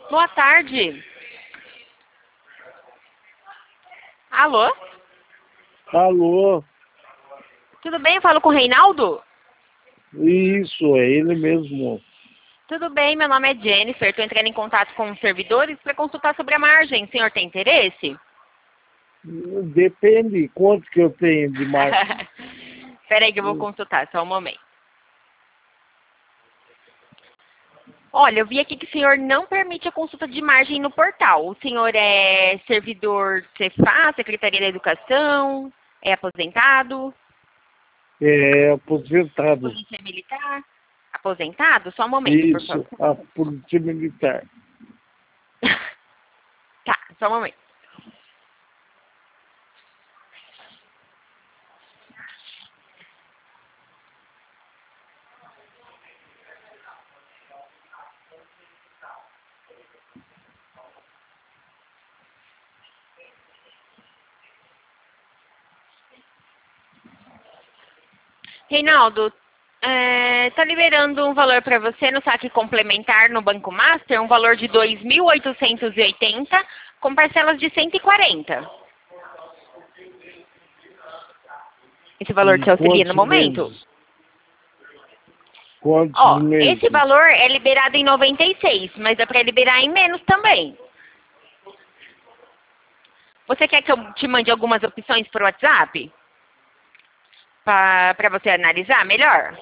Boa tarde. Alô? Alô? Tudo bem? Eu falo com o Reinaldo? Isso, é ele mesmo. Tudo bem, meu nome é Jennifer. Estou entrando em contato com os servidores para consultar sobre a margem. O senhor tem interesse? Depende quanto que eu tenho de margem. Espera aí que eu vou consultar, só um momento. Olha, eu vi aqui que o senhor não permite a consulta de margem no portal. O senhor é servidor Cefaz, Secretaria da Educação? É aposentado? É aposentado. Polícia Militar? Aposentado? Só um momento, por Isso, favor. a polícia militar. Tá, só um momento. Reinaldo, tá liberando um valor para você no saque complementar no Banco Master, um valor de 2.880 com parcelas de 140. Esse valor E te auxilia no quantos momento? meses? Quantos Ó, esse meses? valor é liberado em 96, mas dá para liberar em menos também. Você quer que eu te mande algumas opções por WhatsApp? Para você analisar melhor?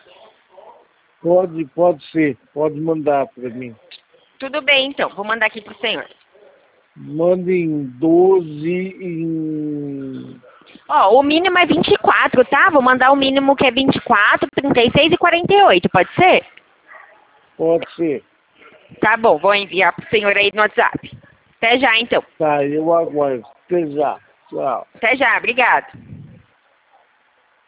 Pode ser. Pode mandar para mim. Tudo bem, então. Vou mandar aqui para o senhor. Mande em 12 em... Ó, o mínimo é 24, tá? Vou mandar o mínimo que é 24, 36 e 48, pode ser? Pode ser. Tá bom, vou enviar pro senhor aí no WhatsApp. Até já, então. Tá, eu aguardo. Até já. Tchau. Até já, obrigado.